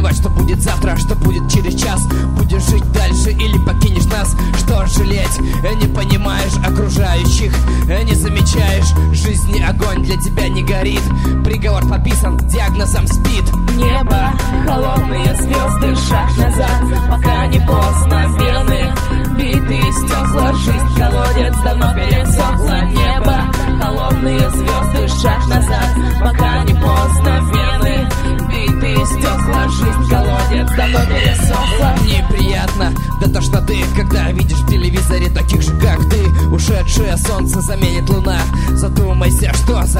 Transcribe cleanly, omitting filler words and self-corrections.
переживать, что будет завтра, что будет через час. Будешь жить дальше или покинешь нас? Что жалеть? Не понимаешь окружающих, не замечаешь, жизни огонь для тебя не горит. Приговор подписан диагнозом СПИД. Небо, холодные звезды, шаг назад, пока не поздно. Вены, битые стекла, жизнь колодец давно пересохла. Небо, холодные звезды, шаг назад, пока не поздно. Вены, битые стекла, жизнь колодец давно пересохла. Неприятно до тошноты, когда видишь в телевизоре таких же, как ты. Ушедшее солнце заменит луна. Задумайся, что за